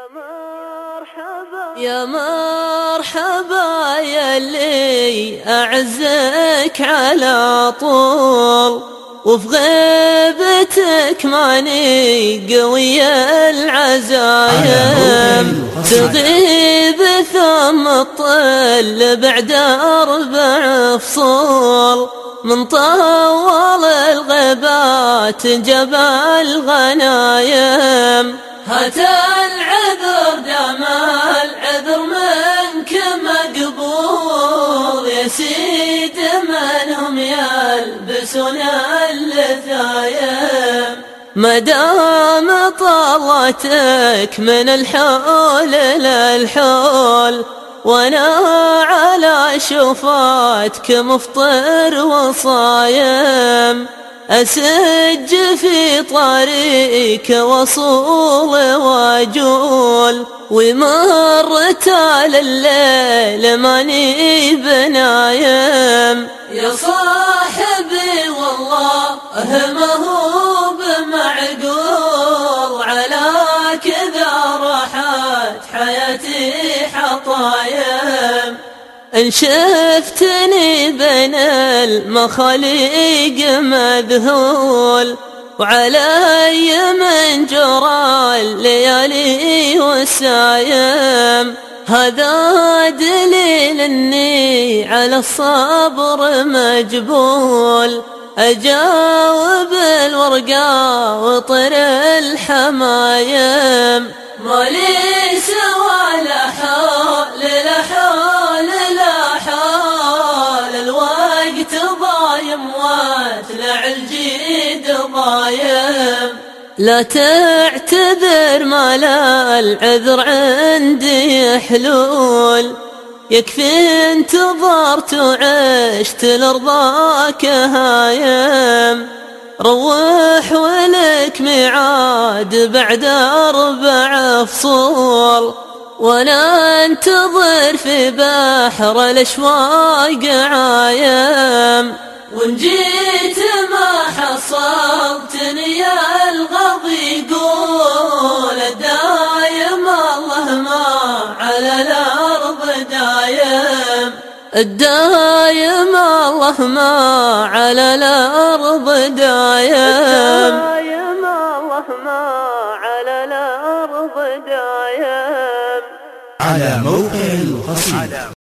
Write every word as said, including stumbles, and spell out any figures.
مرحبا يا مرحبا يا اللي أعزك على طول، وفي غيبتك ماني قوي العزايم، تغيب ثم تطل بعد أربع فصول، من طول الغيبات جبل الغنايم. هات العذر دام العذر منك مقبول، يا سيد منهم يلبسون اللثايم، مدام طلتك من الحول للحول، وانا على شفاتك مفطر وصايم، أسج في طريق وصول واجول، ومرت على الليل ماني بنايم. يا صاحبي والله ما هو بمعقول، على كذا راحت حياتي حطايم، إن شفتني بين المخاليق مذهول، وعلي من جرى الليالي والسايم، هذا دليل اني على الصبر مجبول، اجاوب الورقة وطر الحمايم، مالي سوى لا حول لا حول لا حول، الوقت ضايم واتلع الجيد ضايم، لا تعتذر ما لا العذر عندي حلول، يكفي انتظرت وعشت لرضاك هايم، روح ولك ميعاد بعد أربع فصول، وانا انتظر في بحر الاشواق عايم، وان جيت ما حصلتني يا الغضي قول، الدايم الله ما على الارض دايم، الدايم الله ما على الارض دايم، الدايم الله ما على الارض دايم. على موقع القصيدة.